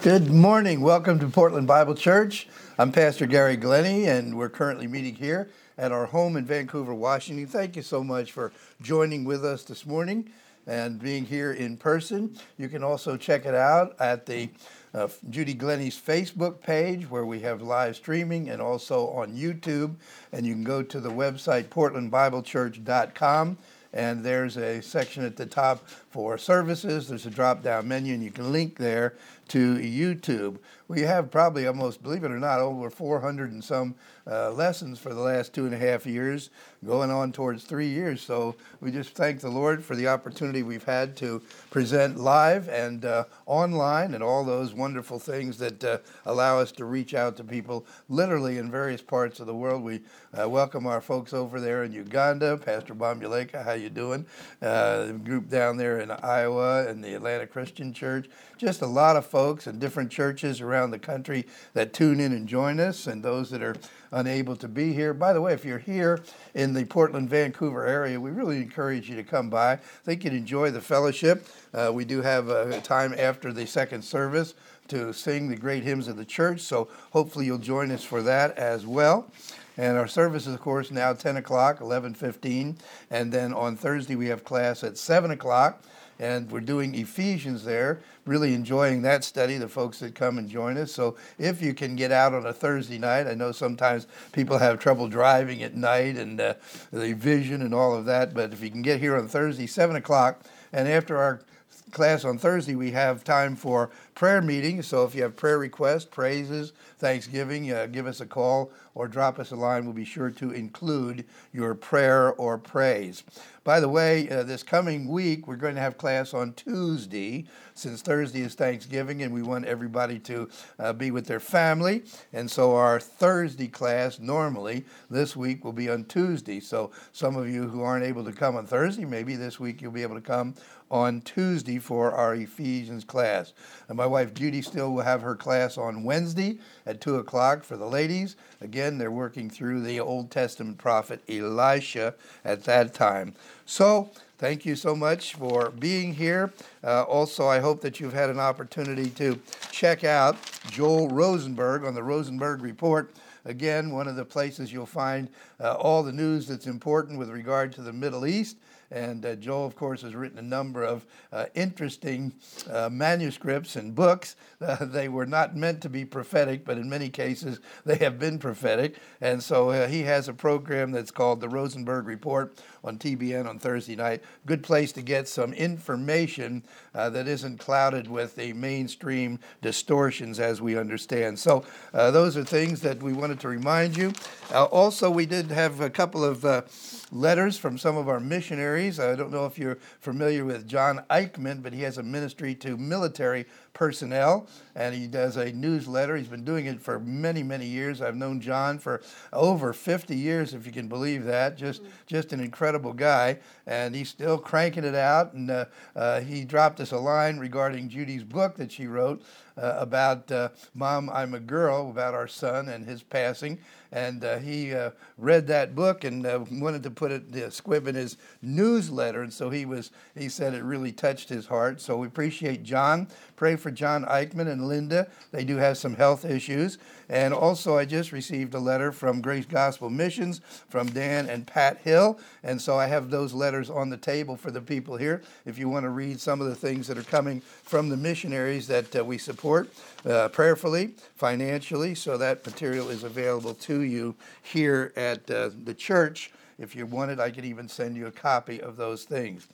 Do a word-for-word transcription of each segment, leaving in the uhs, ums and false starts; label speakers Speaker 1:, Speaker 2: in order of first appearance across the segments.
Speaker 1: Good morning. Welcome to Portland Bible Church. I'm Pastor Gary Glennie, and we're currently meeting here at our home in Vancouver, Washington. Thank you so much for joining with us this morning and being here in person. You can also check it out at the uh, Judy Glennie's Facebook page, where we have live streaming, and also on YouTube. And you can go to the website portland bible church dot com. And there's a section at the top for services. There's a drop-down menu, and you can link there to YouTube. We have probably almost, believe it or not, over four hundred and some uh, lessons for the last two and a half years, going on towards three years. So we just thank the Lord for the opportunity we've had to present live and uh, online and all those wonderful things that uh, allow us to reach out to people literally in various parts of the world. We uh, welcome our folks over there in Uganda, Pastor Bombuleka, how you doing? Uh, the group down there in Iowa and the Atlanta Christian Church. Just a lot of folks and different churches around the country that tune in and join us, and those that are unable to be here. By the way, if you're here in the Portland, Vancouver area, we really encourage you to come by. I think you'd enjoy the fellowship. Uh, we do have a time after the second service to sing the great hymns of the church, so hopefully you'll join us for that as well. And our service is, of course, now ten o'clock, eleven fifteen, and then on Thursday we have class at seven o'clock, and we're doing Ephesians there. Really enjoying that study, the folks that come and join us. So if you can get out on a Thursday night, I know sometimes people have trouble driving at night and uh, the vision and all of that, but if you can get here on Thursday, seven o'clock, and after our class on Thursday, we have time for prayer meetings. So if you have prayer requests, praises, thanksgiving, uh, give us a call or drop us a line. We'll be sure to include your prayer or praise. By the way, uh, this coming week, we're going to have class on Tuesday, since Thursday is Thanksgiving, and we want everybody to uh, be with their family. And so our Thursday class normally this week will be on Tuesday. So some of you who aren't able to come on Thursday, maybe this week you'll be able to come on Tuesday for our Ephesians class. And my wife Judy still will have her class on Wednesday at two o'clock for the ladies. Again, they're working through the Old Testament prophet Elisha at that time. So thank you so much for being here. Uh, also, I hope that you've had an opportunity to check out Joel Rosenberg on the Rosenberg Report. Again, one of the places you'll find uh, all the news that's important with regard to the Middle East. And uh, Joel, of course, has written a number of uh, interesting uh, manuscripts and books. Uh, they were not meant to be prophetic, but in many cases they have been prophetic. And so uh, he has a program that's called the Rosenberg Report on T B N on Thursday night. Good place to get some information uh, that isn't clouded with the mainstream distortions as we understand. So uh, those are things that we wanted to remind you. Uh, also, we did have a couple of uh, letters from some of our missionaries. I don't know if you're familiar with John Eichmann, but he has a ministry to military personnel, and he does a newsletter. He's been doing it for many, many years. I've known John for over fifty years, if you can believe that. Just just an incredible guy, and he's still cranking it out. And uh, uh, he dropped us a line regarding Judy's book that she wrote uh, about uh, Mom, I'm a Girl, about our son and his passing. And uh, he uh, read that book and uh, wanted to put it, the squib in his newsletter. And so he was, he said it really touched his heart. So we appreciate John. Pray for John Eichmann and Linda. They do have some health issues. And also I just received a letter from Grace Gospel Missions from Dan and Pat Hill. And so I have those letters on the table for the people here if you want to read some of the things that are coming from the missionaries that uh, we support uh, prayerfully, financially. So that material is available to you here at uh, the church. If you want it, I could even send you a copy of those things.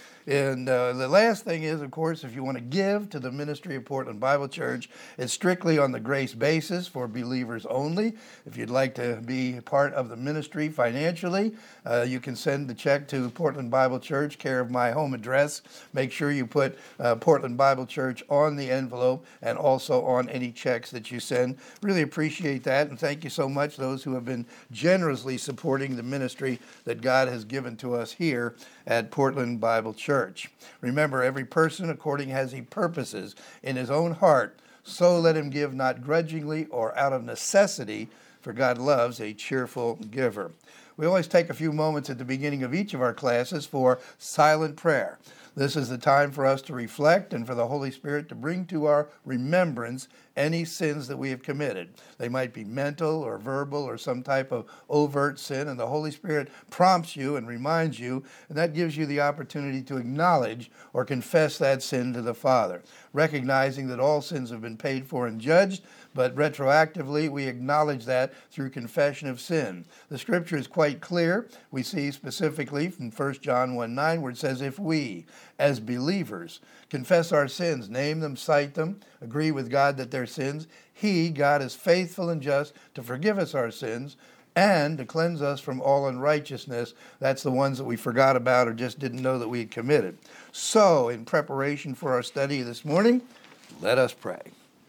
Speaker 1: And uh, the last thing is, of course, if you want to give to the ministry of Portland Bible Church, it's strictly on the grace basis for believers only. If you'd like to be part of the ministry financially, uh, you can send the check to Portland Bible Church, care of my home address. Make sure you put uh, Portland Bible Church on the envelope and also on any checks that you send. Really appreciate that, and thank you so much, those who have been generously supporting the ministry that God has given to us here at Portland Bible Church. Remember, every person according as he purposes in his own heart, so let him give not grudgingly or out of necessity, for God loves a cheerful giver. We always take a few moments at the beginning of each of our classes for silent prayer. This is the time for us to reflect and for the Holy Spirit to bring to our remembrance any sins that we have committed. They might be mental or verbal or some type of overt sin, and the Holy Spirit prompts you and reminds you, and that gives you the opportunity to acknowledge or confess that sin to the Father, recognizing that all sins have been paid for and judged, but retroactively we acknowledge that through confession of sin. The scripture is quite clear. We see specifically from First John one nine where it says, if we, as believers, confess our sins, name them, cite them, agree with God that they're sins, He, God, is faithful and just to forgive us our sins and to cleanse us from all unrighteousness. That's the ones that we forgot about or just didn't know that we had committed. So, in preparation for our study this morning, let us pray.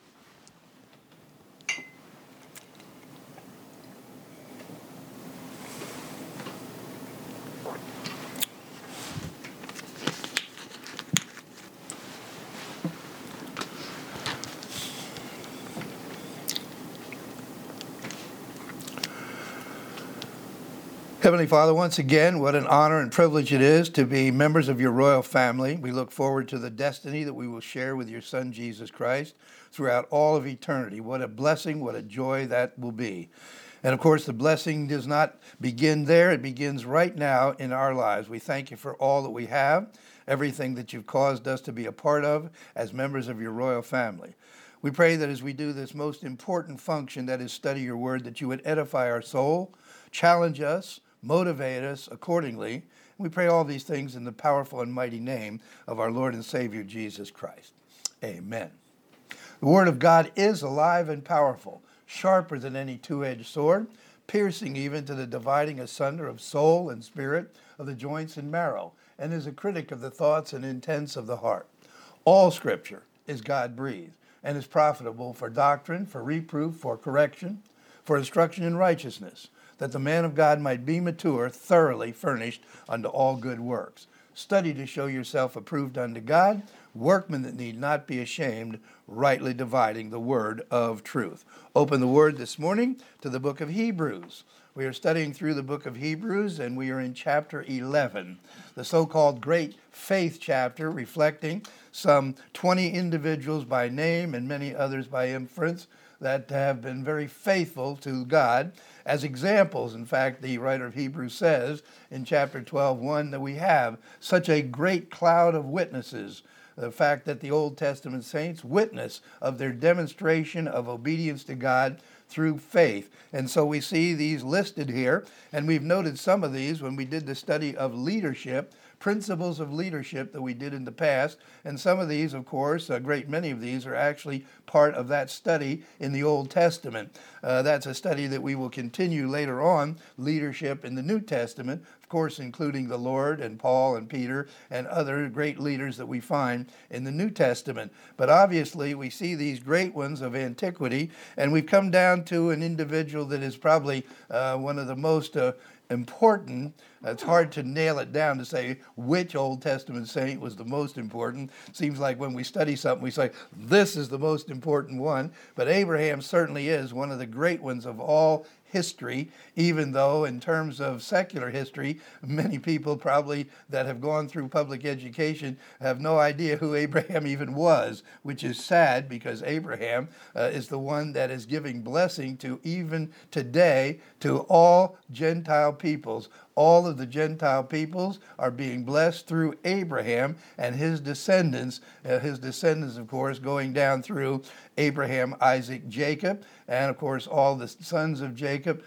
Speaker 1: Heavenly Father, once again, what an honor and privilege it is to be members of your royal family. We look forward to the destiny that we will share with your Son, Jesus Christ, throughout all of eternity. What a blessing, what a joy that will be. And of course, the blessing does not begin there. It begins right now in our lives. We thank you for all that we have, everything that you've caused us to be a part of as members of your royal family. We pray that as we do this most important function, that is study your word, that you would edify our soul, challenge us, motivate us accordingly. We pray all these things in the powerful and mighty name of our Lord and Savior, Jesus Christ. Amen. The Word of God is alive and powerful, sharper than any two-edged sword, piercing even to the dividing asunder of soul and spirit, of the joints and marrow, and is a critic of the thoughts and intents of the heart. All Scripture is God-breathed and is profitable for doctrine, for reproof, for correction, for instruction in righteousness, that the man of God might be mature, thoroughly furnished unto all good works. Study to show yourself approved unto God, workmen that need not be ashamed, rightly dividing the word of truth. Open the word this morning to the book of Hebrews. We are studying through the book of Hebrews, and we are in chapter eleven, the so-called great faith chapter, reflecting some twenty individuals by name and many others by inference that have been very faithful to God as examples. In fact, the writer of Hebrews says in chapter twelve one that we have such a great cloud of witnesses. The fact that the Old Testament saints witness of their demonstration of obedience to God through faith. And so we see these listed here, and we've noted some of these when we did the study of leadership, principles of leadership that we did in the past. And some of these, of course, a great many of these are actually part of that study in the Old Testament. Uh, that's a study that we will continue later on, leadership in the New Testament, of course, including the Lord and Paul and Peter and other great leaders that we find in the New Testament. But obviously, we see these great ones of antiquity, and we've come down to an individual that is probably uh, one of the most uh, important. It's hard to nail it down to say which Old Testament saint was the most important. Seems like when we study something, we say, this is the most important one. But Abraham certainly is one of the great ones of all history, even though in terms of secular history, many people probably that have gone through public education have no idea who Abraham even was, which is sad because Abraham uh, is the one that is giving blessing to even today to all Gentile peoples. All of the Gentile peoples are being blessed through Abraham and his descendants, uh, his descendants, of course, going down through Abraham, Isaac, Jacob, and, of course, all the sons of Jacob.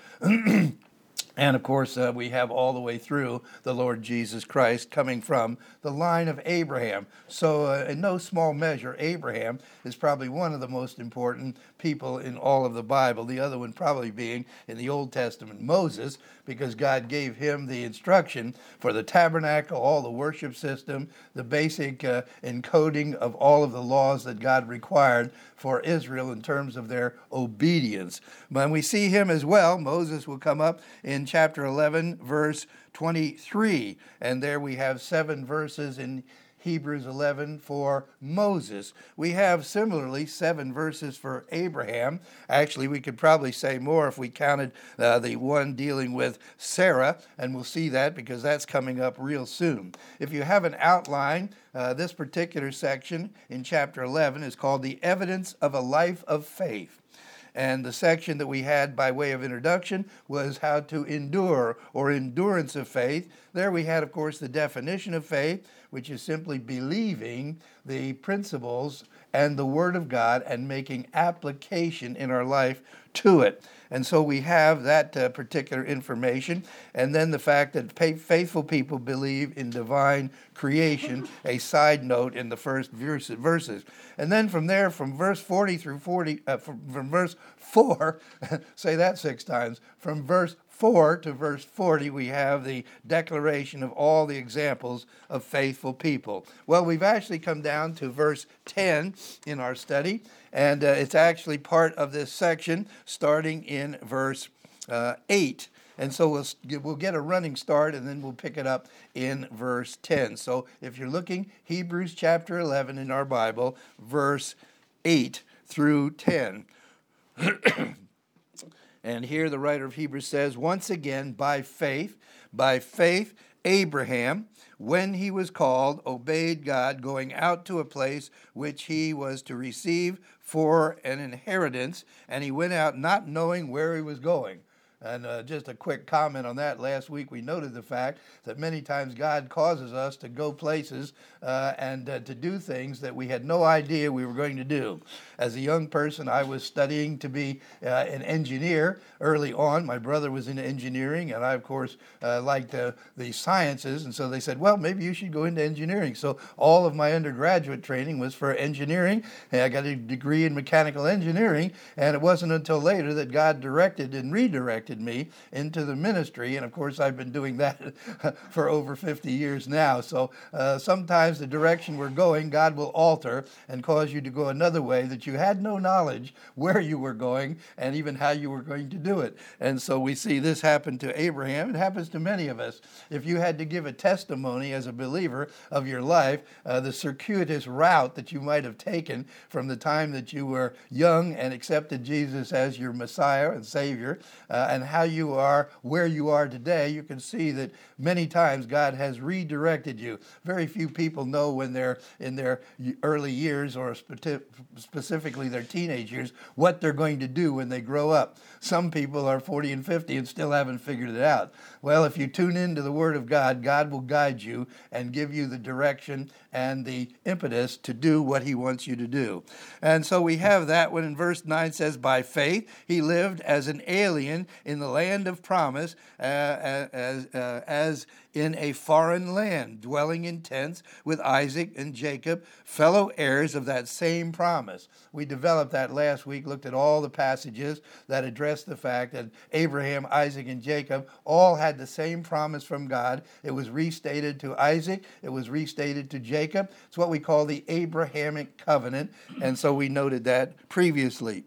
Speaker 1: And, of course, uh, we have all the way through the Lord Jesus Christ coming from the line of Abraham. So, uh, in no small measure, Abraham is probably one of the most important people in all of the Bible. The other one probably being in the Old Testament, Moses, because God gave him the instruction for the tabernacle, all the worship system, the basic uh, encoding of all of the laws that God required for Israel in terms of their obedience. When we see him as well, Moses will come up in chapter eleven, verse twenty-three. And there we have seven verses in Hebrews eleven for Moses. We have similarly seven verses for Abraham. Actually, we could probably say more if we counted uh, the one dealing with Sarah, and we'll see that because that's coming up real soon. If you have an outline, uh, this particular section in chapter eleven is called The Evidence of a Life of Faith. And the section that we had by way of introduction was how to endure, or endurance of faith. There we had, of course, the definition of faith, which is simply believing the principles and the Word of God and making application in our life to it. And so we have that uh, particular information. And then the fact that faithful people believe in divine creation, a side note in the first verse, verses. And then from there, from verse forty through forty, uh, from, from verse four, say that six times, from verse four to verse forty, we have the declaration of all the examples of faithful people. Well, we've actually come down to verse ten in our study, and uh, it's actually part of this section starting in verse uh, eight. And so we'll, we'll get a running start, and then we'll pick it up in verse ten. So if you're looking, Hebrews chapter eleven in our Bible, verse eight through ten. And here the writer of Hebrews says, once again, by faith, by faith, Abraham, when he was called, obeyed God, going out to a place which he was to receive for an inheritance, and he went out not knowing where he was going. And uh, just a quick comment on that. Last week we noted the fact that many times God causes us to go places uh, and uh, to do things that we had no idea we were going to do. As a young person, I was studying to be uh, an engineer early on. My brother was in engineering, and I, of course, uh, liked uh, the sciences. And so they said, well, maybe you should go into engineering. So all of my undergraduate training was for engineering. And I got a degree in mechanical engineering, and it wasn't until later that God directed and redirected me into the ministry, and of course I've been doing that for over fifty years now. So uh, sometimes the direction we're going, God will alter and cause you to go another way that you had no knowledge where you were going and even how you were going to do it. And so we see this happen to Abraham. It happens to many of us. If you had to give a testimony as a believer of your life, uh, the circuitous route that you might have taken from the time that you were young and accepted Jesus as your Messiah and Savior, uh, and how you are, where you are today, you can see that many times God has redirected you. Very few people know when they're in their early years, or specifically their teenage years, what they're going to do when they grow up. Some people are forty and fifty and still haven't figured it out. Well, if you tune into the Word of God, God will guide you and give you the direction and the impetus to do what He wants you to do. And so we have that when in verse nine says, by faith he lived as an alien in the land of promise, uh, as, uh, as in a foreign land, dwelling in tents with Isaac and Jacob, fellow heirs of that same promise. We developed that last week, looked at all the passages that address the fact that Abraham, Isaac, and Jacob all had the same promise from God. It was restated to Isaac. It was restated to Jacob. It's what we call the Abrahamic covenant, and so we noted that previously.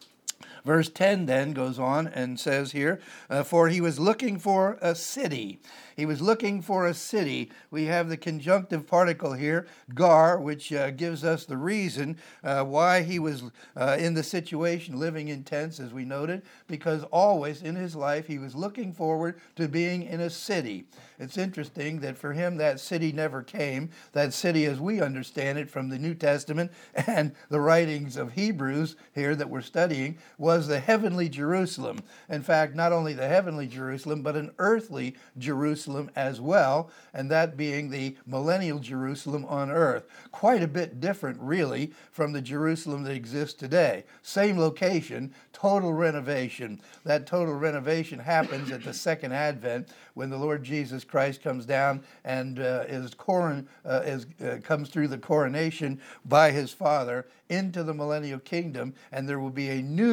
Speaker 1: Verse ten then goes on and says here, uh, for he was looking for a city. He was looking for a city. We have the conjunctive particle here, gar, which uh, gives us the reason uh, why he was uh, in the situation, living in tents, as we noted, because always in his life he was looking forward to being in a city. It's interesting that for him that city never came. That city, as we understand it from the New Testament and the writings of Hebrews here that we're studying, was the heavenly Jerusalem. In fact, not only the heavenly Jerusalem, but an earthly Jerusalem as well, and that being the millennial Jerusalem on earth. Quite a bit different, really, from the Jerusalem that exists today. Same location, total renovation. That total renovation happens at the second advent when the Lord Jesus Christ comes down and uh, is, coron- uh, is uh, comes through the coronation by his Father into the millennial kingdom, and there will be a new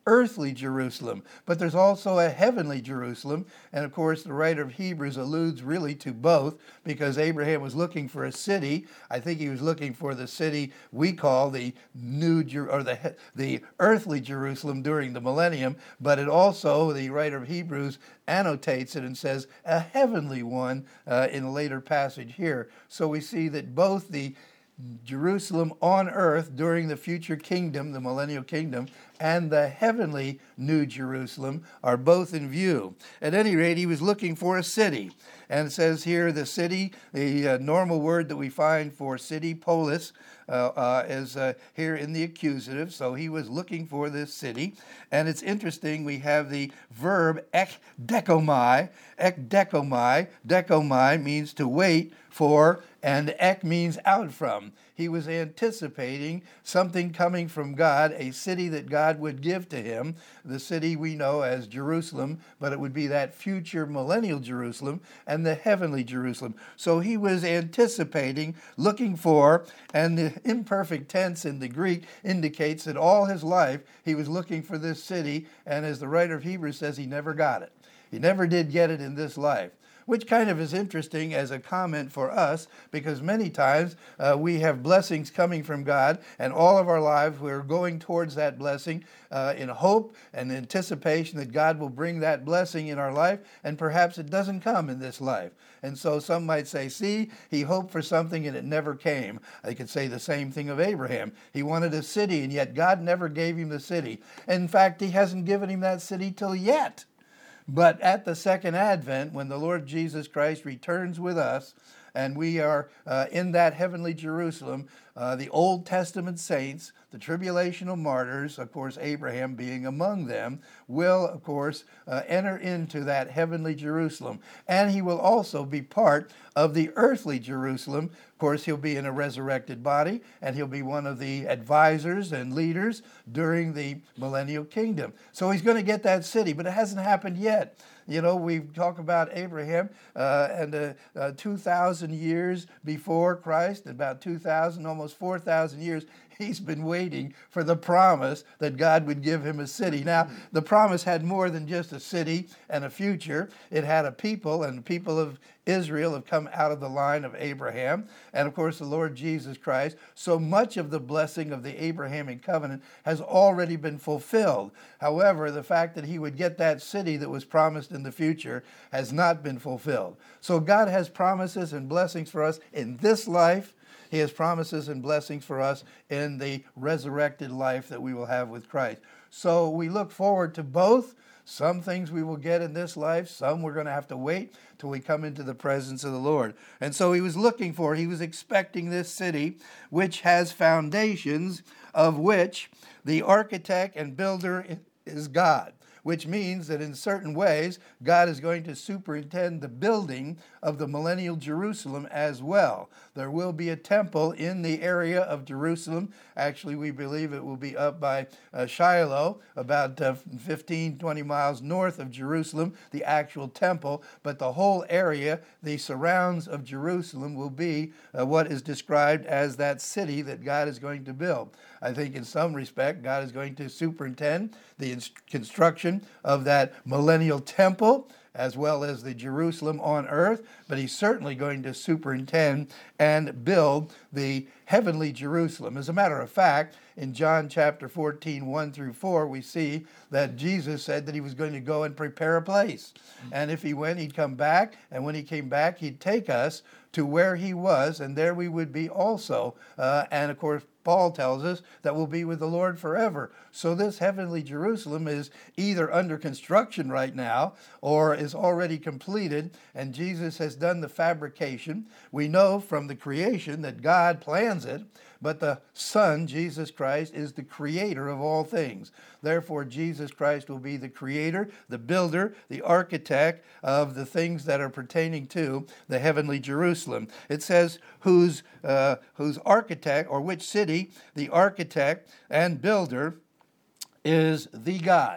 Speaker 1: earthly Jerusalem, but there's also a heavenly Jerusalem. And of course, the writer of Hebrews alludes really to both, because Abraham was looking for a city. I think he was looking for the city we call the new Jer- or the the earthly Jerusalem during the millennium, but it also, the writer of Hebrews annotates it and says a heavenly one uh, in a later passage here. So we see that both the Jerusalem on earth during the future kingdom, the millennial kingdom, and the heavenly New Jerusalem are both in view. At any rate, he was looking for a city. And it says here the city, the uh, normal word that we find for city, polis, uh, uh, is uh, here in the accusative. So he was looking for this city. And it's interesting, we have the verb ekdekomai. Ekdekomai. Dekomai means to wait for, and ek means out from. He was anticipating something coming from God, a city that God would give to him, the city we know as Jerusalem, but it would be that future millennial Jerusalem and the heavenly Jerusalem. So he was anticipating, looking for, and the imperfect tense in the Greek indicates that all his life he was looking for this city, and as the writer of Hebrews says, he never got it. He never did get it in this life. Which kind of is interesting as a comment for us, because many times uh, we have blessings coming from God, and all of our lives we're going towards that blessing uh, in hope and anticipation that God will bring that blessing in our life, and perhaps it doesn't come in this life. And so some might say, see, he hoped for something and it never came. I could say the same thing of Abraham. He wanted a city, and yet God never gave him the city. In fact, he hasn't given him that city till yet. But at the second advent, when the Lord Jesus Christ returns with us, and we are uh, in that heavenly Jerusalem, uh, the Old Testament saints, the tribulational martyrs, of course Abraham being among them, will, of course, uh, enter into that heavenly Jerusalem. And he will also be part of the earthly Jerusalem. Of course, he'll be in a resurrected body, and he'll be one of the advisors and leaders during the millennial kingdom. So he's going to get that city, but it hasn't happened yet. You know, we talk about Abraham uh, and uh, uh, two thousand years before Christ, about two thousand, almost four thousand years, he's been waiting for the promise that God would give him a city. Now, the promise had more than just a city and a future. It had a people, and the people of Israel have come out of the line of Abraham, and of course the Lord Jesus Christ. So much of the blessing of the Abrahamic covenant has already been fulfilled. However, the fact that he would get that city that was promised in the future has not been fulfilled. So God has promises and blessings for us in this life. He has promises and blessings for us in the resurrected life that we will have with Christ. So we look forward to both. Some things we will get in this life. Some we're going to have to wait till we come into the presence of the Lord. And so he was looking for, he was expecting this city, which has foundations, of which the architect and builder is God. Which means that in certain ways, God is going to superintend the building of the millennial Jerusalem as well. There will be a temple in the area of Jerusalem. Actually, we believe it will be up by uh, Shiloh, about uh, fifteen, twenty miles north of Jerusalem, the actual temple. But the whole area, the surrounds of Jerusalem, will be uh, what is described as that city that God is going to build. I think in some respect, God is going to superintend the construction of that millennial temple, as well as the Jerusalem on earth, but he's certainly going to superintend and build the heavenly Jerusalem. As a matter of fact, in John chapter fourteen, one through four, we see that Jesus said that he was going to go and prepare a place. And if he went, he'd come back, and when he came back, he'd take us to where he was, and there we would be also. Uh, and of course, Paul tells us that we'll be with the Lord forever. So this heavenly Jerusalem is either under construction right now or is already completed, and Jesus has done the fabrication. We know from the creation that God plans it, but the Son, Jesus Christ, is the creator of all things. Therefore, Jesus Christ will be the creator, the builder, the architect of the things that are pertaining to the heavenly Jerusalem. It says, whose, uh, whose architect, or which city, the architect and builder is the God.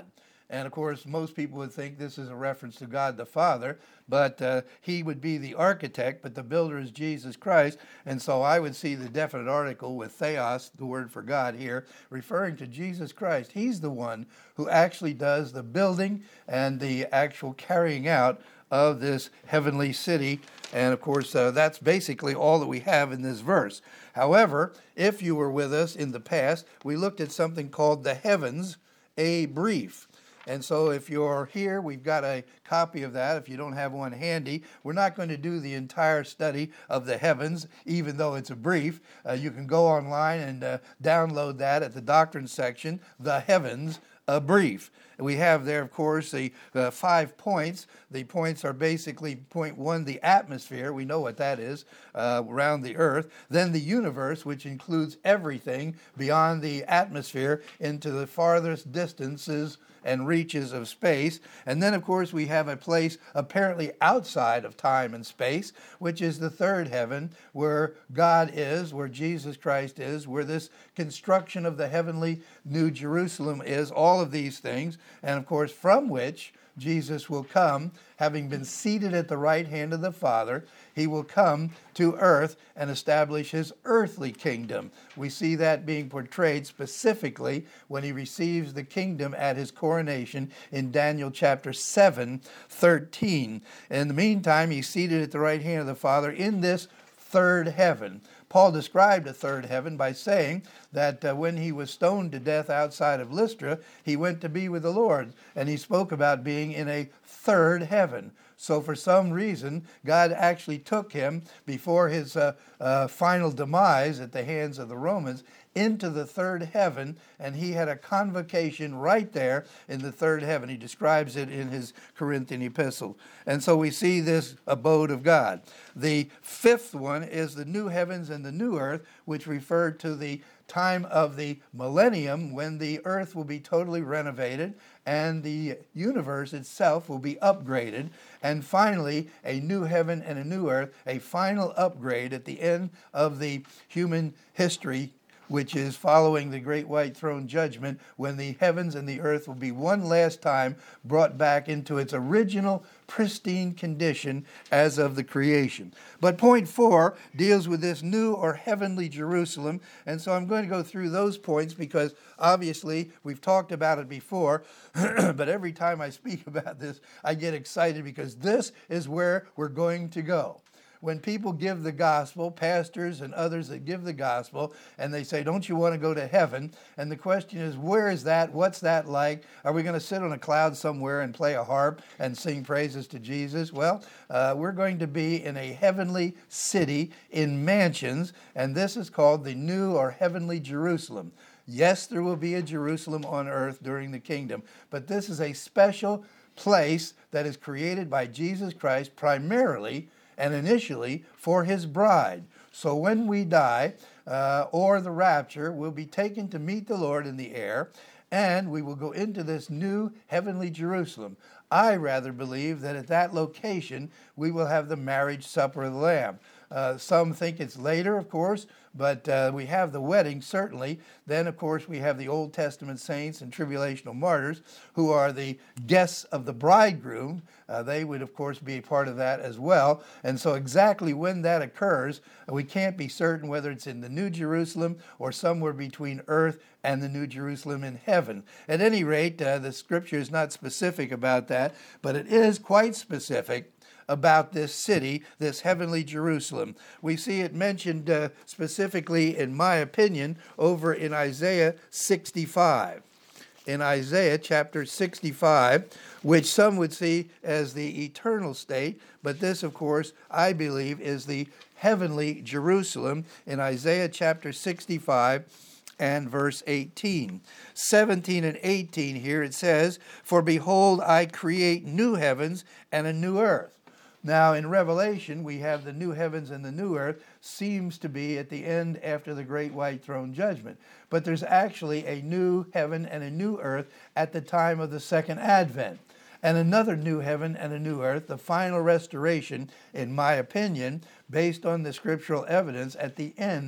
Speaker 1: And of course, most people would think this is a reference to God the Father, but uh, he would be the architect, but the builder is Jesus Christ. And so I would see the definite article with theos, the word for God here, referring to Jesus Christ. He's the one who actually does the building and the actual carrying out of this heavenly city. And of course, uh, that's basically all that we have in this verse. However, if you were with us in the past, we looked at something called the heavens, a brief. And so if you're here, we've got a copy of that. If you don't have one handy, we're not going to do the entire study of the heavens, even though it's a brief. Uh, you can go online and uh, download that at the doctrine section, the heavens, a brief. We have there, of course, the uh, five points. The points are basically point one, the atmosphere. We know what that is, uh, around the earth. Then the universe, which includes everything beyond the atmosphere into the farthest distances and reaches of space. And then, of course, we have a place apparently outside of time and space, which is the third heaven, where God is, where Jesus Christ is, where this construction of the heavenly New Jerusalem is, all of these things, and of course, from which Jesus will come, having been seated at the right hand of the Father. He will come to earth and establish his earthly kingdom. We see that being portrayed specifically when he receives the kingdom at his coronation in Daniel chapter seven, thirteen. In the meantime, he's seated at the right hand of the Father in this third heaven. Paul described a third heaven by saying that uh, when he was stoned to death outside of Lystra, he went to be with the Lord, and he spoke about being in a third heaven. So for some reason, God actually took him before his uh, uh, final demise at the hands of the Romans into the third heaven, and he had a convocation right there in the third heaven. He describes it in his Corinthian epistle. And so we see this abode of God. The fifth one is the new heavens and the new earth, which refer to the time of the millennium, when the earth will be totally renovated and the universe itself will be upgraded. And finally, a new heaven and a new earth, a final upgrade at the end of the human history, which is following the great white throne judgment, when the heavens and the earth will be one last time brought back into its original pristine condition as of the creation. But point four deals with this new or heavenly Jerusalem, and so I'm going to go through those points because obviously we've talked about it before, but every time I speak about this, I get excited because this is where we're going to go. When people give the gospel, pastors and others that give the gospel, and they say, don't you want to go to heaven? And the question is, where is that? What's that like? Are we going to sit on a cloud somewhere and play a harp and sing praises to Jesus? Well, uh, we're going to be in a heavenly city in mansions, and this is called the New or Heavenly Jerusalem. Yes, there will be a Jerusalem on earth during the kingdom, but this is a special place that is created by Jesus Christ primarily and initially for his bride. So when we die, uh, or the rapture, we'll be taken to meet the Lord in the air, and we will go into this new heavenly Jerusalem. I rather believe that at that location, we will have the marriage supper of the Lamb. Uh, some think it's later, of course, but uh, we have the wedding, certainly. Then, of course, we have the Old Testament saints and tribulational martyrs who are the guests of the bridegroom. Uh, they would, of course, be a part of that as well. And so exactly when that occurs, we can't be certain whether it's in the New Jerusalem or somewhere between earth and the New Jerusalem in heaven. At any rate, uh, the scripture is not specific about that, but it is quite specific about this city, this heavenly Jerusalem. We see it mentioned uh, specifically, in my opinion, over in Isaiah sixty-five. In Isaiah chapter sixty-five, which some would see as the eternal state, but this, of course, I believe is the heavenly Jerusalem. In Isaiah chapter sixty-five and verse eighteen. seventeen and eighteen here it says, "For behold, I create new heavens and a new earth." Now, in Revelation, we have the new heavens and the new earth seems to be at the end after the great white throne judgment. But there's actually a new heaven and a new earth at the time of the second advent. And another new heaven and a new earth, the final restoration, in my opinion, based on the scriptural evidence, at the end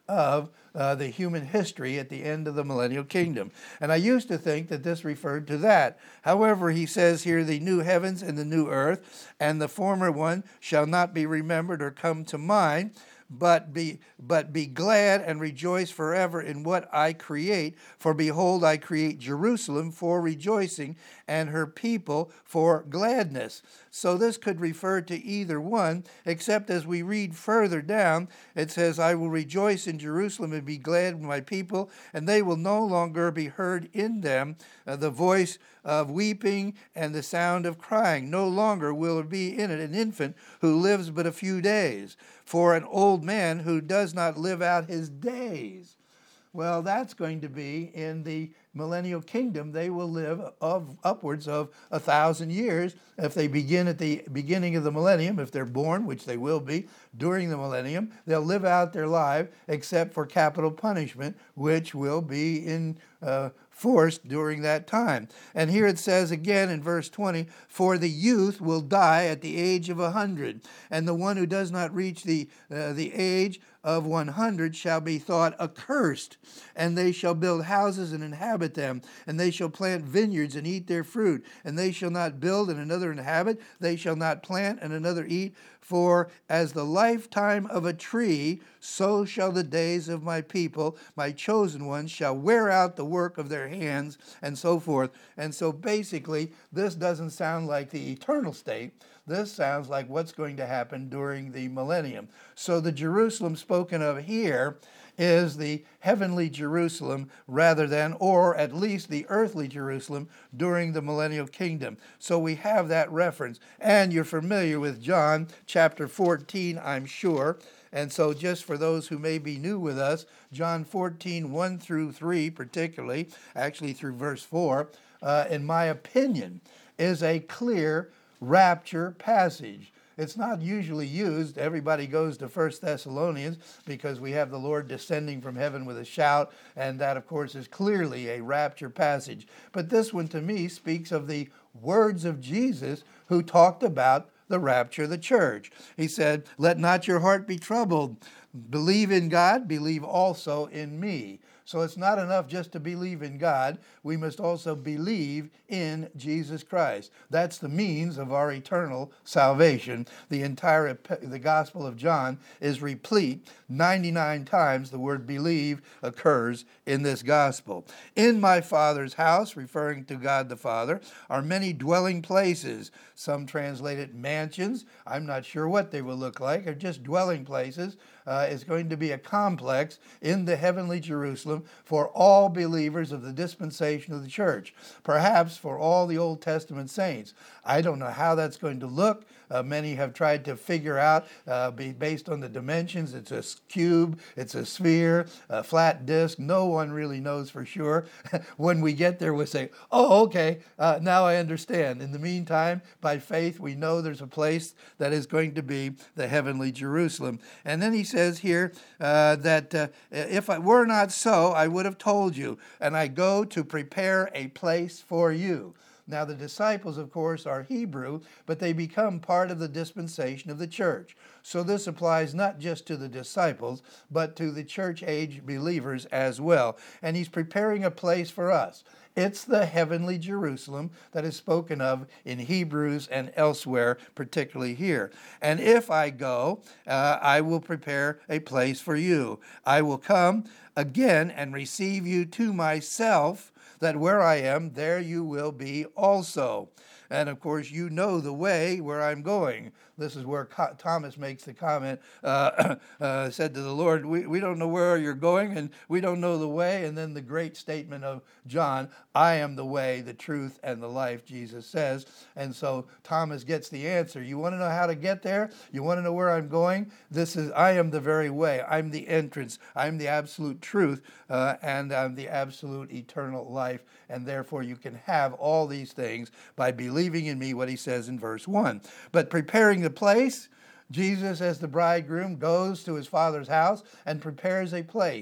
Speaker 1: of uh, the human history at the end of the millennial kingdom. And I used to think that this referred to that. However, he says here, the new heavens and the new earth, and the former one shall not be remembered or come to mind, but be but be glad and rejoice forever in what I create. For behold, I create Jerusalem for rejoicing, and her people for gladness. So this could refer to either one, except as we read further down, it says, I will rejoice in Jerusalem and be glad with my people, and they will no longer be heard in them uh, the voice of weeping and the sound of crying. No longer will there be in it an infant who lives but a few days, for an old man who does not live out his days. Well, that's going to be in the millennial kingdom. They will live of upwards of a thousand years if they begin at the beginning of the millennium. If they're born, which they will be during the millennium, they'll live out their life except for capital punishment, which will be in uh, forced during that time. And here it says again in verse twenty, for the youth will die at the age of a hundred, and the one who does not reach the uh, the age of one hundred shall be thought accursed, and they shall build houses and inhabit them, and they shall plant vineyards and eat their fruit, and they shall not build and another inhabit, they shall not plant and another eat, for as the lifetime of a tree, so shall the days of my people, my chosen ones, shall wear out the work of their hands, and so forth. And so basically, this doesn't sound like the eternal state. This sounds like what's going to happen during the millennium. So the Jerusalem spoken of here is the heavenly Jerusalem rather than, or at least the earthly Jerusalem during the millennial kingdom. So we have that reference. And you're familiar with John chapter fourteen, I'm sure. And so just for those who may be new with us, John fourteen, one through three particularly, actually through verse four, uh, in my opinion, is a clear rapture passage. It's not usually used. Everybody goes to First Thessalonians because we have the Lord descending from heaven with a shout, and that, of course, is clearly a rapture passage. But this one, to me, speaks of the words of Jesus who talked about the rapture of the church. He said, let not your heart be troubled. Believe in God, believe also in me. So it's not enough just to believe in God. We must also believe in Jesus Christ. That's the means of our eternal salvation. The entire the Gospel of John is replete. ninety-nine times the word believe occurs in this Gospel. In my Father's house, referring to God the Father, are many dwelling places. Some translate it mansions. I'm not sure what they will look like. They're just dwelling places. Uh, is going to be a complex in the heavenly Jerusalem for all believers of the dispensation of the church, perhaps for all the Old Testament saints. I don't know how that's going to look. Uh, many have tried to figure out, uh, be based on the dimensions. It's a cube, it's a sphere, a flat disk. No one really knows for sure. When we get there, we'll say, oh, okay, uh, now I understand. In the meantime, by faith, we know there's a place that is going to be the heavenly Jerusalem. And then he says here uh, that uh, if it were not so, I would have told you, and I go to prepare a place for you. Now, the disciples, of course, are Hebrew, but they become part of the dispensation of the church. So this applies not just to the disciples, but to the church-age believers as well. And he's preparing a place for us. It's the heavenly Jerusalem that is spoken of in Hebrews and elsewhere, particularly here. And if I go, uh, I will prepare a place for you. I will come again and receive you to myself, that where I am, there you will be also. And of course, you know the way where I'm going. This is where Co- Thomas makes the comment, uh, uh, said to the Lord, we, we don't know where you're going, and we don't know the way. And then the great statement of John, I am the way, the truth, and the life, Jesus says. And so Thomas gets the answer. You want to know how to get there? You want to know where I'm going? This is, I am the very way. I'm the entrance. I'm the absolute truth, uh, and I'm the absolute eternal life. And therefore you can have all these things by believing in me, what he says in verse one. But preparing the place, Jesus as the bridegroom goes to his Father's house and prepares a place.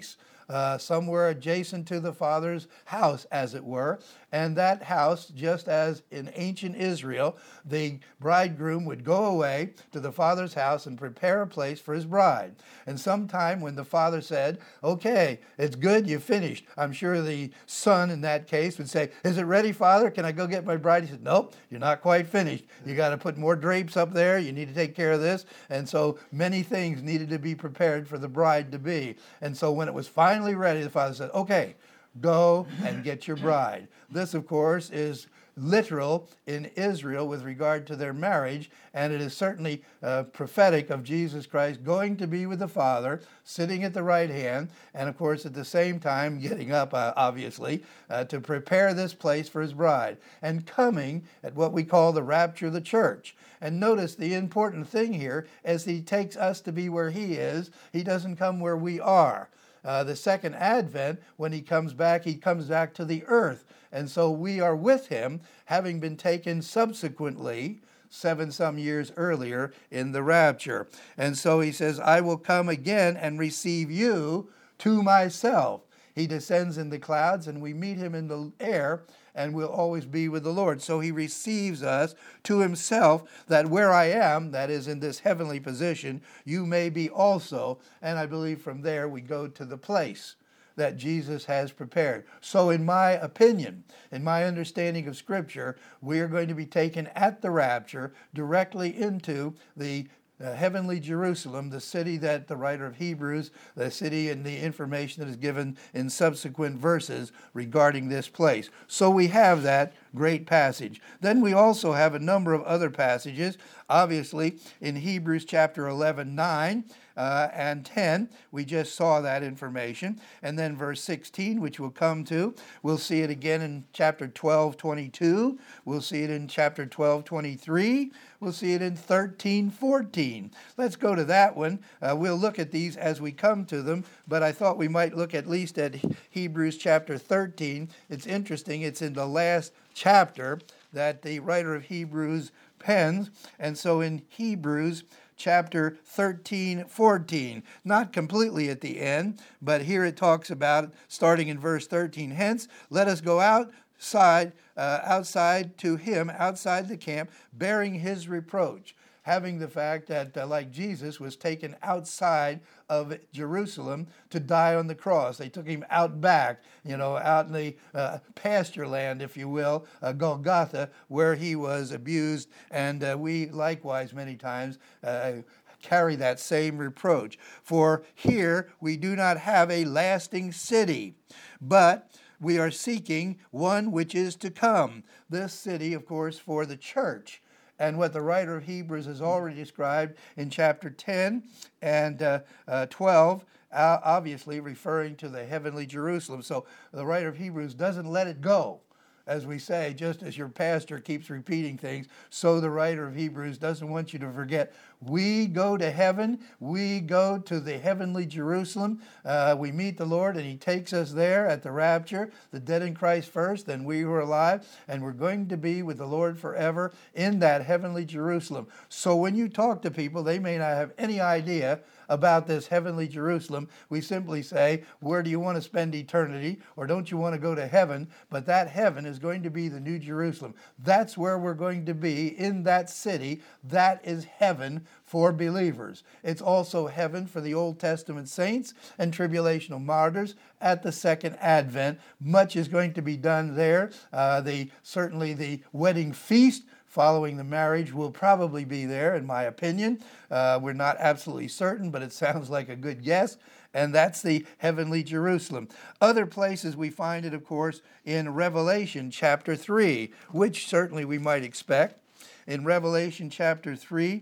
Speaker 1: uh, somewhere adjacent to the Father's house, as it were. And that house, just as in ancient Israel, the bridegroom would go away to the Father's house and prepare a place for his bride. And sometime when the Father said, okay, it's good, you finished, I'm sure the son in that case would say, is it ready, Father? Can I go get my bride? He said, nope, you're not quite finished. You got to put more drapes up there. You need to take care of this. And so many things needed to be prepared for the bride to be. And so when it was finally ready, the Father said, okay, go and get your bride. This, of course, is literal in Israel with regard to their marriage, and it is certainly uh, prophetic of Jesus Christ going to be with the Father, sitting at the right hand, and of course at the same time getting up, uh, obviously, uh, to prepare this place for his bride, and coming at what we call the rapture of the church. And notice the important thing here, as he takes us to be where he is, he doesn't come where we are. Uh, the second advent, when he comes back, he comes back to the earth. And so we are with him, having been taken subsequently, seven some years earlier, in the rapture. And so he says, I will come again and receive you to myself. He descends in the clouds, and we meet him in the air, and we'll always be with the Lord. So he receives us to himself, that where I am, that is in this heavenly position, you may be also. And I believe from there we go to the place that Jesus has prepared. So in my opinion, in my understanding of Scripture, we are going to be taken at the rapture directly into the Uh, heavenly Jerusalem, the city that the writer of Hebrews, the city and the information that is given in subsequent verses regarding this place. So we have that great passage. Then we also have a number of other passages. Obviously, in Hebrews chapter eleven, nine uh, and ten, we just saw that information. And then verse sixteen, which we'll come to, we'll see it again in chapter twelve, twenty-two. We'll see it in chapter twelve, twenty-three. We'll see it in thirteen, fourteen. Let's go to that one. Uh, we'll look at these as we come to them, but I thought we might look at least at Hebrews chapter thirteen. It's interesting. It's in the last chapter that the writer of Hebrews pens. And so in Hebrews chapter thirteen, fourteen, not completely at the end, but here it talks about, starting in verse thirteen, hence, let us go outside, uh, outside to him, outside the camp, bearing his reproach. Having the fact that, uh, like Jesus, was taken outside of Jerusalem to die on the cross. They took him out back, you know, out in the uh, pasture land, if you will, uh, Golgotha, where he was abused. And uh, we likewise many times uh, carry that same reproach. For here we do not have a lasting city, but we are seeking one which is to come. This city, of course, for the church. And what the writer of Hebrews has already described in chapter ten and uh, uh, twelve, uh, obviously referring to the heavenly Jerusalem. So the writer of Hebrews doesn't let it go. As we say, just as your pastor keeps repeating things, so the writer of Hebrews doesn't want you to forget. We go to heaven. We go to the heavenly Jerusalem. Uh, we meet the Lord, and he takes us there at the rapture, the dead in Christ first, then we who are alive, and we're going to be with the Lord forever in that heavenly Jerusalem. So when you talk to people, they may not have any idea about this heavenly Jerusalem. We simply say, where do you want to spend eternity? Or don't you want to go to heaven? But that heaven is going to be the new Jerusalem. That's where we're going to be, in that city. That is heaven for believers. It's also heaven for the Old Testament saints and tribulational martyrs at the second advent. Much is going to be done there. Uh, the certainly the wedding feast following the marriage will probably be there, in my opinion. Uh, we're not absolutely certain, but it sounds like a good guess. And that's the heavenly Jerusalem. Other places we find it, of course, in Revelation chapter three, which certainly we might expect. In Revelation chapter three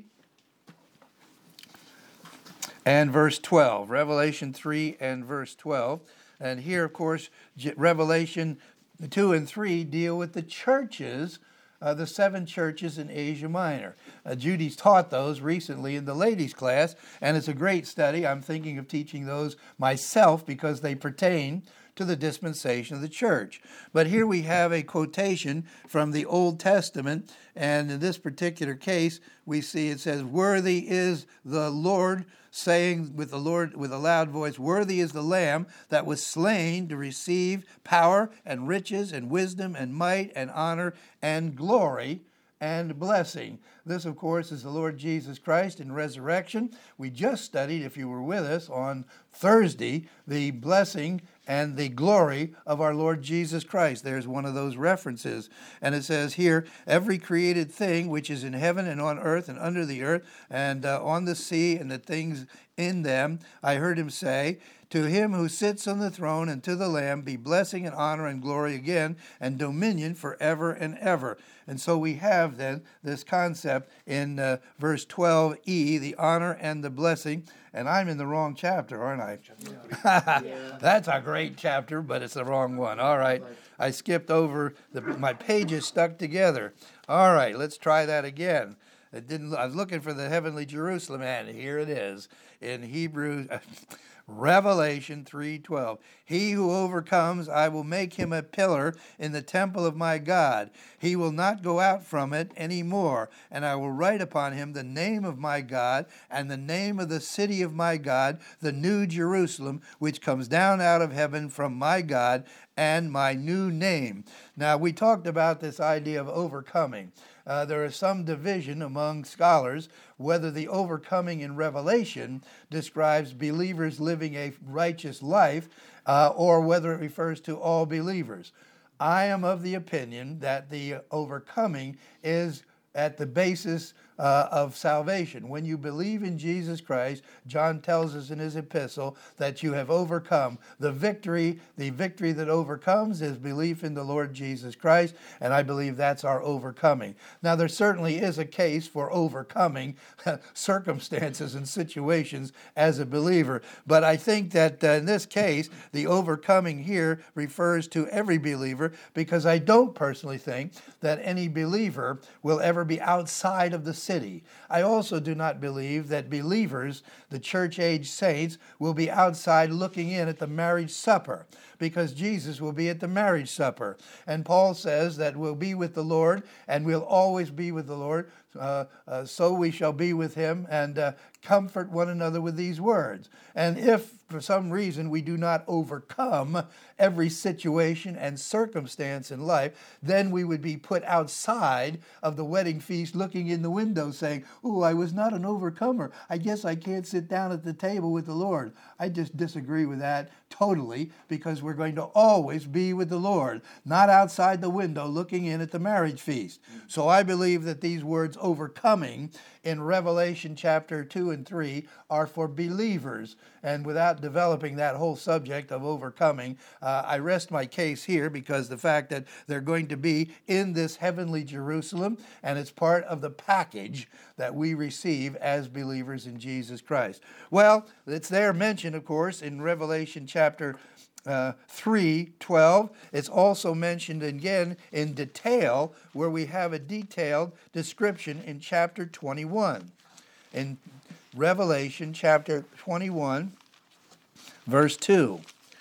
Speaker 1: and verse twelve. Revelation three and verse twelve. And here, of course, Revelation two and three deal with the churches, Uh, the seven churches in Asia Minor. Uh, Judy's taught those recently in the ladies' class, and it's a great study. I'm thinking of teaching those myself because they pertain to the dispensation of the church. But here we have a quotation from the Old Testament, and in this particular case, we see it says, "Worthy is the Lord," saying with the Lord with a loud voice, "Worthy is the Lamb that was slain to receive power and riches and wisdom and might and honor and glory and blessing." This, of course, is the Lord Jesus Christ in resurrection. We just studied, if you were with us, on Thursday, the blessing and the glory of our Lord Jesus Christ. There's one of those references. And it says here, "Every created thing which is in heaven and on earth and under the earth and uh, on the sea and the things in them, I heard him say, to him who sits on the throne and to the Lamb be blessing and honor and glory again and dominion forever and ever." And so we have then this concept in uh, verse twelve e, the honor and the blessing. And I'm in the wrong chapter, aren't I? Yeah. That's a great chapter, but it's the wrong one. All right. I skipped over, the, my pages stuck together. All right, let's try that again. It didn't. I was looking for the heavenly Jerusalem, and here it is in Hebrews. Revelation three twelve. "He who overcomes, I will make him a pillar in the temple of my God. He will not go out from it any more. And I will write upon him the name of my God and the name of the city of my God, the new Jerusalem, which comes down out of heaven from my God, and my new name." Now, we talked about this idea of overcoming. Uh, there is some division among scholars whether the overcoming in Revelation describes believers living a righteous life uh, or whether it refers to all believers. I am of the opinion that the overcoming is at the basis uh, of salvation. When you believe in Jesus Christ, John tells us in his epistle that you have overcome. The victory, the victory that overcomes is belief in the Lord Jesus Christ, and I believe that's our overcoming. Now, there certainly is a case for overcoming circumstances and situations as a believer, but I think that uh, in this case, the overcoming here refers to every believer, because I don't personally think that any believer will ever be outside of the city. I also do not believe that believers, the church-age saints, will be outside looking in at the marriage supper, because Jesus will be at the marriage supper. And Paul says that we'll be with the Lord, and we'll always be with the Lord. Uh, uh, so we shall be with him, and uh, comfort one another with these words. And if for some reason we do not overcome every situation and circumstance in life, then we would be put outside of the wedding feast looking in the window saying, "Oh, I was not an overcomer. I guess I can't sit down at the table with the Lord." I just disagree with that totally, because we're going to always be with the Lord, not outside the window looking in at the marriage feast. So I believe that these words overcoming in Revelation chapter two and three are for believers. And without developing that whole subject of overcoming, uh, I rest my case here, because the fact that they're going to be in this heavenly Jerusalem, and it's part of the package that we receive as believers in Jesus Christ. Well, it's there mentioned, of course, in Revelation chapter Uh, three twelve. It's also mentioned again in detail, where we have a detailed description in chapter twenty-one. In Revelation chapter twenty-one, verse two.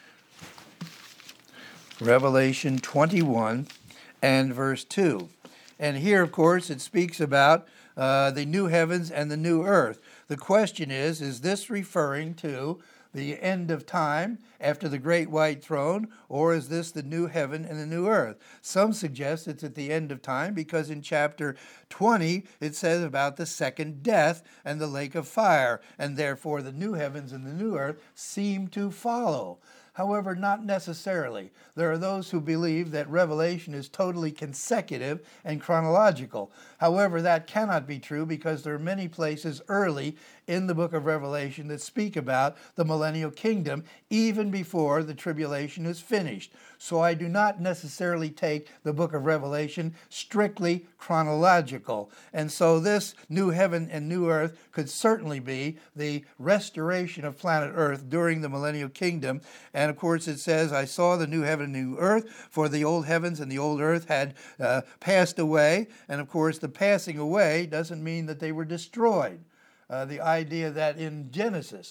Speaker 1: Revelation twenty-one and verse two. And here, of course, it speaks about uh, the new heavens and the new earth. The question is, is this referring to the end of time after the great white throne, or is this the new heaven and the new earth? Some suggest it's at the end of time, because in chapter twenty it says about the second death and the lake of fire, and therefore the new heavens and the new earth seem to follow. However, not necessarily. There are those who believe that Revelation is totally consecutive and chronological. However, that cannot be true, because there are many places early in the book of Revelation that speak about the millennial kingdom even before the tribulation is finished. So I do not necessarily take the book of Revelation strictly chronological. And so this new heaven and new earth could certainly be the restoration of planet Earth during the millennial kingdom. And of course it says, "I saw the new heaven and new earth, for the old heavens and the old earth had uh, passed away." And of course the passing away doesn't mean that they were destroyed. Uh, the idea that in Genesis,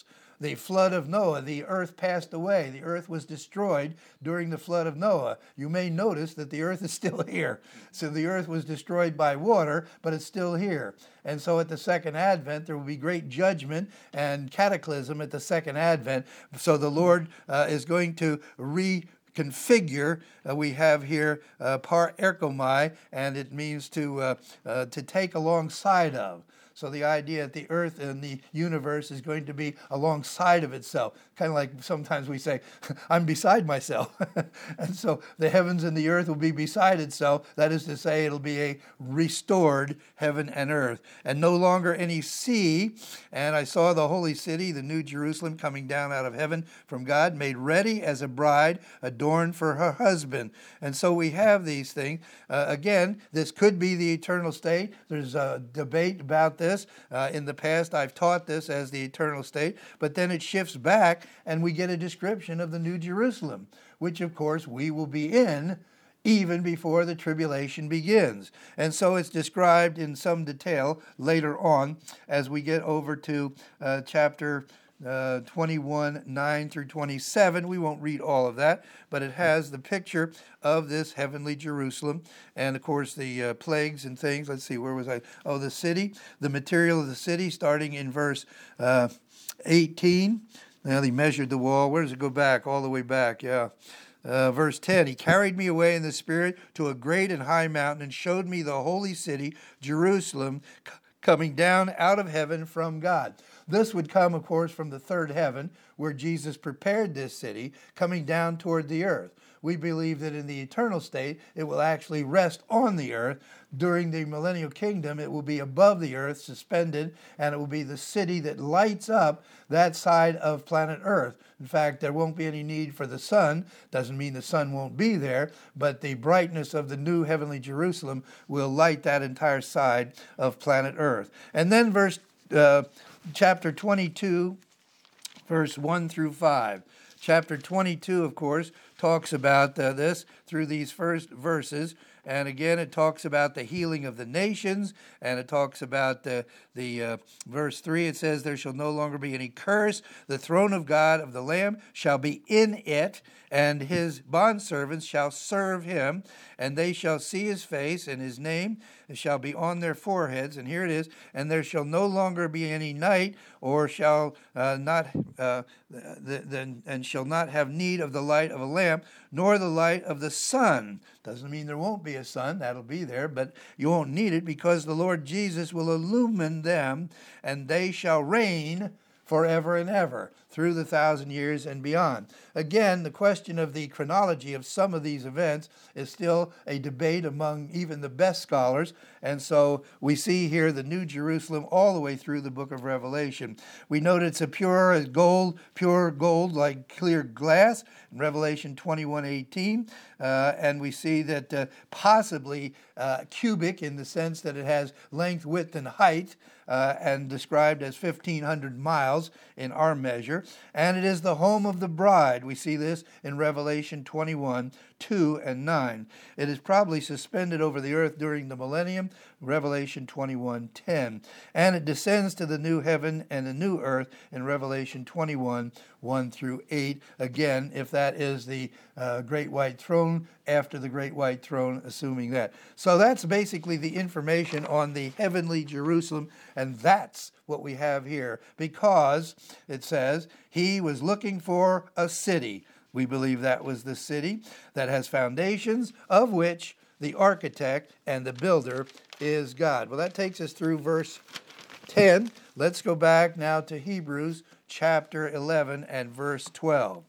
Speaker 1: the flood of Noah, the earth passed away. The earth was destroyed during the flood of Noah. You may notice that the earth is still here. So the earth was destroyed by water, but it's still here. And so at the second advent, there will be great judgment and cataclysm at the second advent. So the Lord uh, is going to re configure. Uh, we have here uh, par erchomai, and it means to uh, uh, to take alongside of. So the idea that the earth and the universe is going to be alongside of itself. Kind of like sometimes we say, I'm beside myself. And so the heavens and the earth will be beside itself. That is to say, it'll be a restored heaven and earth. And no longer any sea. And I saw the holy city, the new Jerusalem, coming down out of heaven from God, made ready as a bride, adorned for her husband. And so we have these things. Uh, again, this could be the eternal state. There's a debate about this. This. Uh, in the past, I've taught this as the eternal state, but then it shifts back and we get a description of the New Jerusalem, which of course we will be in even before the tribulation begins. And so it's described in some detail later on as we get over to uh, chapter Uh, twenty-one, nine through twenty-seven. We won't read all of that, but it has the picture of this heavenly Jerusalem. And, of course, the uh, plagues and things. Let's see, where was I? Oh, the city. The material of the city, starting in verse uh, eighteen. Now, he measured the wall. Where does it go back? All the way back, yeah. Uh, verse ten, he carried me away in the Spirit to a great and high mountain and showed me the holy city, Jerusalem, c- coming down out of heaven from God. This would come, of course, from the third heaven, where Jesus prepared this city, coming down toward the earth. We believe that in the eternal state, it will actually rest on the earth. During the millennial kingdom, it will be above the earth, suspended, and it will be the city that lights up that side of planet Earth. In fact, there won't be any need for the sun. Doesn't mean the sun won't be there, but the brightness of the new heavenly Jerusalem will light that entire side of planet Earth. And then verse uh, chapter twenty-two, verse one through five. Chapter twenty-two, of course, talks about uh, this through these first verses. And again, it talks about the healing of the nations, and it talks about the, the uh, verse three, it says, there shall no longer be any curse. The throne of God, of the Lamb, shall be in it, and his bondservants shall serve him, and they shall see his face, and his name shall be on their foreheads. And here it is, and there shall no longer be any night, or shall uh, not, uh, the, the, and shall not have need of the light of a lamp, nor the light of the sun. Doesn't mean there won't be a sun, that'll be there, but you won't need it because the Lord Jesus will illumine them, and they shall reign forever and ever, through the thousand years and beyond. Again, the question of the chronology of some of these events is still a debate among even the best scholars, and so we see here the New Jerusalem all the way through the book of Revelation. We note it's a pure as gold, pure gold like clear glass in Revelation twenty-one eighteen, uh, and we see that uh, possibly uh, cubic in the sense that it has length, width, and height, uh, and described as fifteen hundred miles in our measure. And it is the home of the bride. We see this in Revelation twenty-one, two and nine. It is probably suspended over the earth during the millennium, Revelation twenty-one, ten. And it descends to the new heaven and the new earth in Revelation twenty-one, one through eight. Again, if that is the uh, great white throne, after the great white throne, assuming that. So that's basically the information on the heavenly Jerusalem, and that's what we have here, because it says he was looking for a city. We believe that was the city that has foundations, of which the architect and the builder is God. Well, that takes us through verse ten. Let's go back now to Hebrews chapter eleven and verse twelve.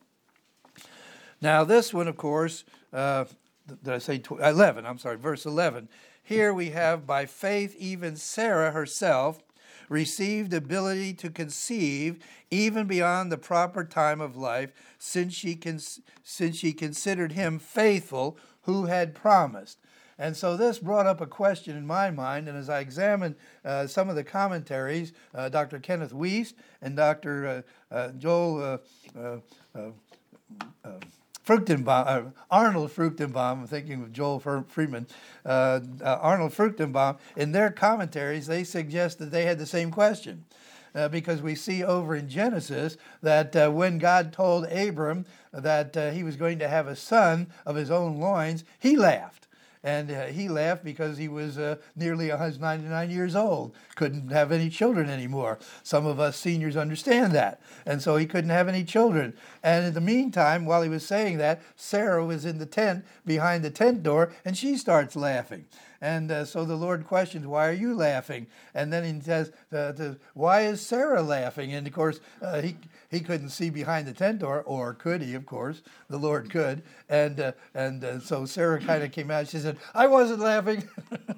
Speaker 1: Now, this one, of course, uh, did I say tw- eleven? I'm sorry, verse eleven. Here we have, by faith, even Sarah herself received ability to conceive even beyond the proper time of life, since she cons- since she considered him faithful who had promised. And so this brought up a question in my mind, and as I examined uh, some of the commentaries, uh, Doctor Kenneth Wiest and Doctor Uh, uh, Joel uh, uh, uh, uh, Fruchtenbaum, uh, Arnold Fruchtenbaum, I'm thinking of Joel Friedman, uh, uh, Arnold Fruchtenbaum, in their commentaries, they suggest that they had the same question. uh, because we see over in Genesis that uh, when God told Abram that uh, he was going to have a son of his own loins, he laughed. And uh, he laughed because he was uh, nearly one hundred ninety-nine years old, couldn't have any children anymore. Some of us seniors understand that. And so he couldn't have any children. And in the meantime, while he was saying that, Sarah was in the tent behind the tent door, and she starts laughing. And uh, so the Lord questions, why are you laughing? And then he says, uh, to, why is Sarah laughing? And of course, uh, he he couldn't see behind the tent door, or could he, of course? The Lord could. And uh, and uh, so Sarah kind of came out. She said, I wasn't laughing.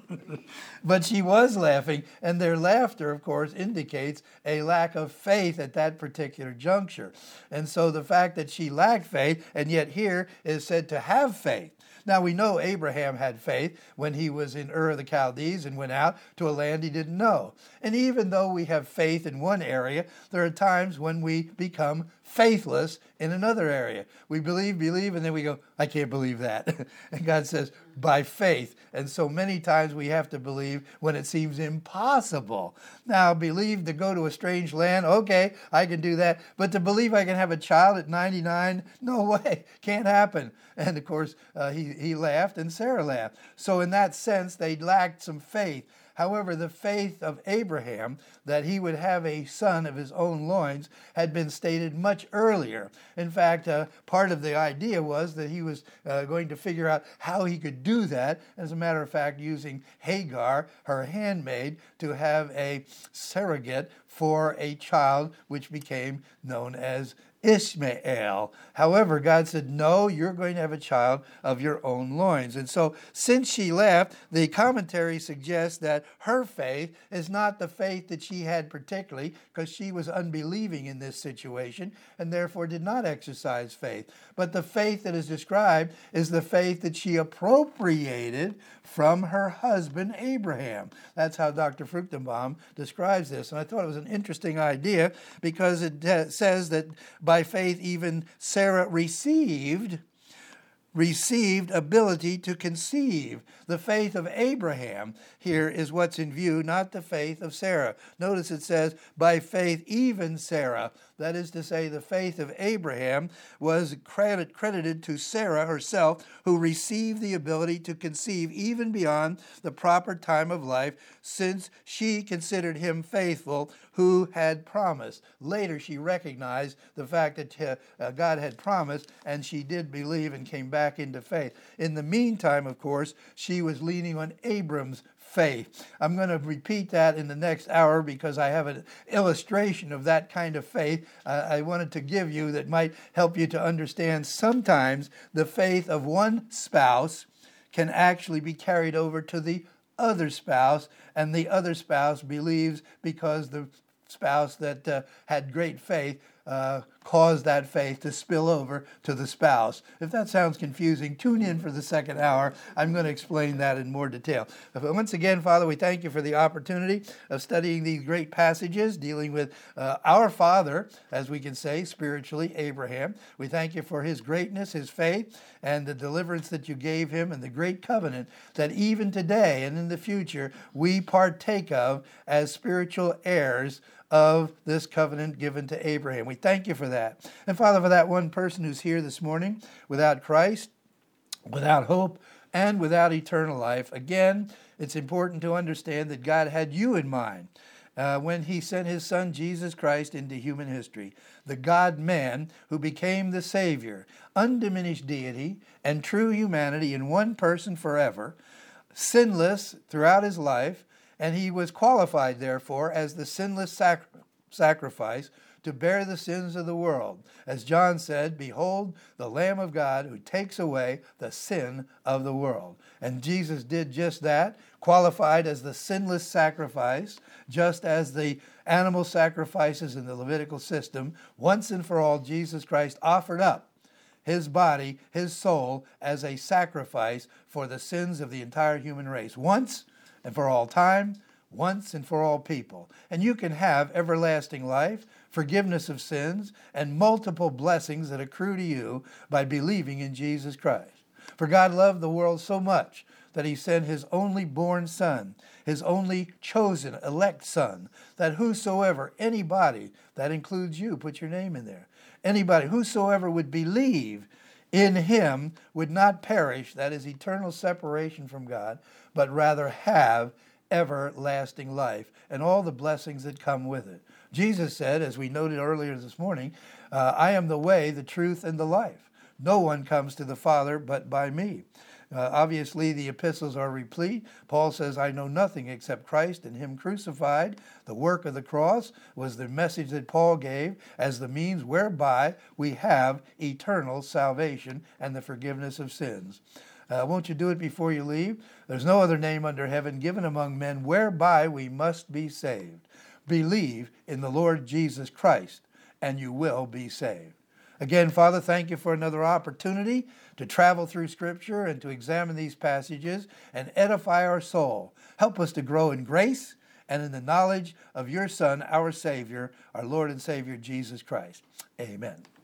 Speaker 1: But she was laughing. And their laughter, of course, indicates a lack of faith at that particular juncture. And so the fact that she lacked faith, and yet here is said to have faith. Now, we know Abraham had faith when he was in Ur of the Chaldees and went out to a land he didn't know. And even though we have faith in one area, there are times when we become faithless in another area. We believe, believe, and then we go, I can't believe that. And God says, by faith. And so many times we have to believe when it seems impossible. Now, believe to go to a strange land, okay, I can do that. But to believe I can have a child at ninety-nine, no way, can't happen. And of course, uh, he, he laughed and Sarah laughed. So in that sense, they lacked some faith. However, the faith of Abraham, that he would have a son of his own loins, had been stated much earlier. In fact, uh, part of the idea was that he was uh, going to figure out how he could do that, as a matter of fact, using Hagar, her handmaid, to have a surrogate for a child which became known as Ishmael. However, God said, no, you're going to have a child of your own loins. And so since she left, the commentary suggests that her faith is not the faith that she had particularly, because she was unbelieving in this situation and therefore did not exercise faith. But the faith that is described is the faith that she appropriated from her husband Abraham. That's how Doctor Fruchtenbaum describes this. And I thought it was an interesting idea because it uh, says that by faith even Sarah received received ability to conceive. The faith of Abraham here is what's in view, not the faith of Sarah. Notice it says, by faith even Sarah. That is to say, the faith of Abraham was credit, credited to Sarah herself, who received the ability to conceive even beyond the proper time of life, since she considered him faithful who had promised. Later, she recognized the fact that uh, God had promised, and she did believe and came back into faith. In the meantime, of course, she was leaning on Abram's faith. I'm going to repeat that in the next hour because I have an illustration of that kind of faith uh, I wanted to give you that might help you to understand sometimes the faith of one spouse can actually be carried over to the other spouse, and the other spouse believes because the spouse that uh, had great faith uh, caused that faith to spill over to the spouse. If that sounds confusing, tune in for the second hour. I'm going to explain that in more detail. But once again, Father, we thank you for the opportunity of studying these great passages dealing with uh, our father, as we can say, spiritually, Abraham. We thank you for his greatness, his faith, and the deliverance that you gave him, and the great covenant that even today and in the future we partake of as spiritual heirs of this covenant given to Abraham. We thank you for that. And Father, for that one person who's here this morning without Christ, without hope, and without eternal life, again, it's important to understand that God had you in mind uh, when he sent his son Jesus Christ into human history, the God-man who became the Savior, undiminished deity and true humanity in one person forever, sinless throughout his life, and he was qualified, therefore, as the sinless sac- sacrifice to bear the sins of the world. As John said, behold, the Lamb of God who takes away the sin of the world. And Jesus did just that, qualified as the sinless sacrifice, just as the animal sacrifices in the Levitical system. Once and for all, Jesus Christ offered up his body, his soul, as a sacrifice for the sins of the entire human race. Once and for all time, once and for all people. And you can have everlasting life, forgiveness of sins, and multiple blessings that accrue to you by believing in Jesus Christ. For God loved the world so much that he sent his only born son, his only chosen elect son, that whosoever, anybody, that includes you, put your name in there, anybody, whosoever would believe in him would not perish, that is eternal separation from God, but rather have everlasting life and all the blessings that come with it. Jesus said, as we noted earlier this morning, uh, I am the way, the truth, and the life. No one comes to the Father but by me. Uh, obviously, the epistles are replete. Paul says, I know nothing except Christ and him crucified. The work of the cross was the message that Paul gave as the means whereby we have eternal salvation and the forgiveness of sins. Uh, won't you do it before you leave? There's no other name under heaven given among men whereby we must be saved. Believe in the Lord Jesus Christ, and you will be saved. Again, Father, thank you for another opportunity to travel through Scripture and to examine these passages and edify our soul. Help us to grow in grace and in the knowledge of your Son, our Savior, our Lord and Savior, Jesus Christ. Amen.